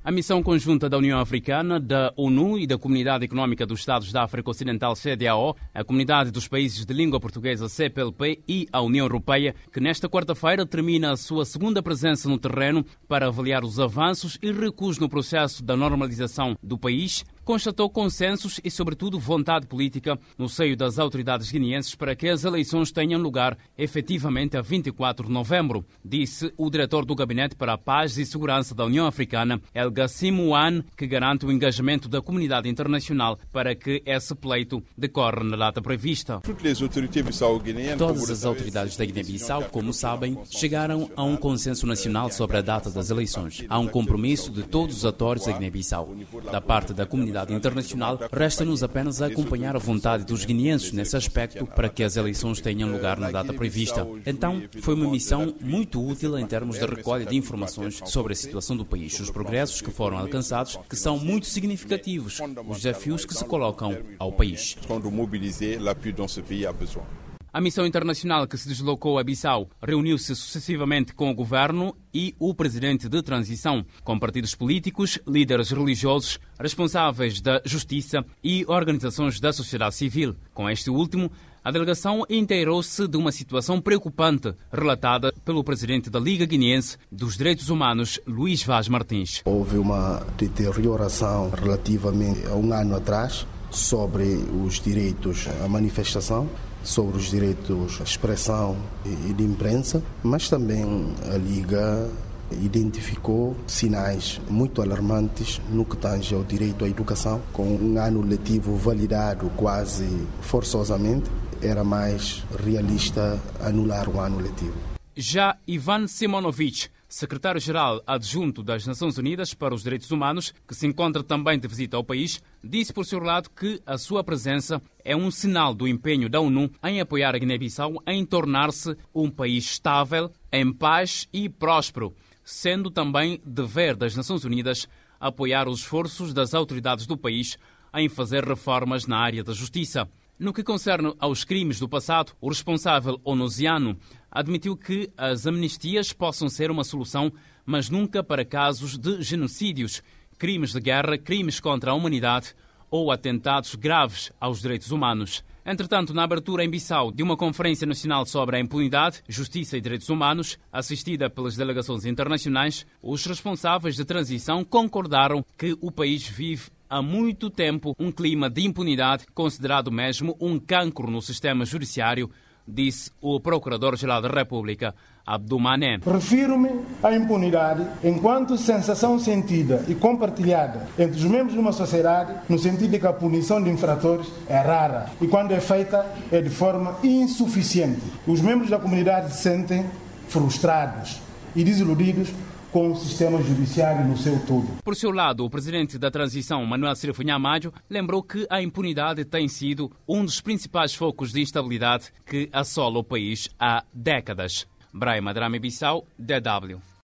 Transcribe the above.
A missão conjunta da União Africana, da ONU e da Comunidade Económica dos Estados da África Ocidental, CEDEAO, a Comunidade dos Países de Língua Portuguesa, CPLP, e a União Europeia, que nesta quarta-feira termina a sua segunda presença no terreno para avaliar os avanços e recuos no processo da normalização do país, constatou consensos e, sobretudo, vontade política no seio das autoridades guineenses para que as eleições tenham lugar efetivamente a 24 de novembro, disse o diretor do Gabinete para a Paz e Segurança da União Africana, El Gassim Ouane, que garante o engajamento da comunidade internacional para que esse pleito decorra na data prevista. Todas as autoridades da Guiné-Bissau, como sabem, chegaram a um consenso nacional sobre a data das eleições. Há um compromisso de todos os atores da Guiné-Bissau. Da parte da comunidade internacional, resta-nos apenas acompanhar a vontade dos guineenses nesse aspecto para que as eleições tenham lugar na data prevista. Então, foi uma missão muito útil em termos de recolha de informações sobre a situação do país, os progressos que foram alcançados, que são muito significativos, os desafios que se colocam ao país. A missão internacional que se deslocou a Bissau reuniu-se sucessivamente com o governo e o presidente de transição, com partidos políticos, líderes religiosos, responsáveis da justiça e organizações da sociedade civil. Com este último, a delegação inteirou-se de uma situação preocupante relatada pelo presidente da Liga Guineense dos Direitos Humanos, Luís Vaz Martins. Houve uma deterioração relativamente a um ano atrás sobre os direitos à manifestação, sobre os direitos à expressão e de imprensa, mas também a Liga identificou sinais muito alarmantes no que tange ao direito à educação, com um ano letivo validado quase forçosamente. Era mais realista anular o ano letivo. Já Ivan Simonovic, secretário-geral adjunto das Nações Unidas para os Direitos Humanos, que se encontra também de visita ao país, disse por seu lado que a sua presença é um sinal do empenho da ONU em apoiar a Guiné-Bissau em tornar-se um país estável, em paz e próspero, sendo também dever das Nações Unidas apoiar os esforços das autoridades do país em fazer reformas na área da justiça. No que concerne aos crimes do passado, o responsável onusiano admitiu que as amnistias possam ser uma solução, mas nunca para casos de genocídios, crimes de guerra, crimes contra a humanidade ou atentados graves aos direitos humanos. Entretanto, na abertura em Bissau de uma Conferência Nacional sobre a Impunidade, Justiça e Direitos Humanos, assistida pelas delegações internacionais, os responsáveis de transição concordaram que o país vive há muito tempo um clima de impunidade, considerado mesmo um cancro no sistema judiciário, disse o Procurador-Geral da República, Abdou Mané. Refiro-me à impunidade enquanto sensação sentida e compartilhada entre os membros de uma sociedade, no sentido de que a punição de infratores é rara e, quando é feita, é de forma insuficiente. Os membros da comunidade se sentem frustrados e desiludidos com o sistema judiciário no seu todo. Por seu lado, o presidente da transição, Manuel Sirifo Amadio, lembrou que a impunidade tem sido um dos principais focos de instabilidade que assola o país há décadas. Braima Drame Bissau, DW.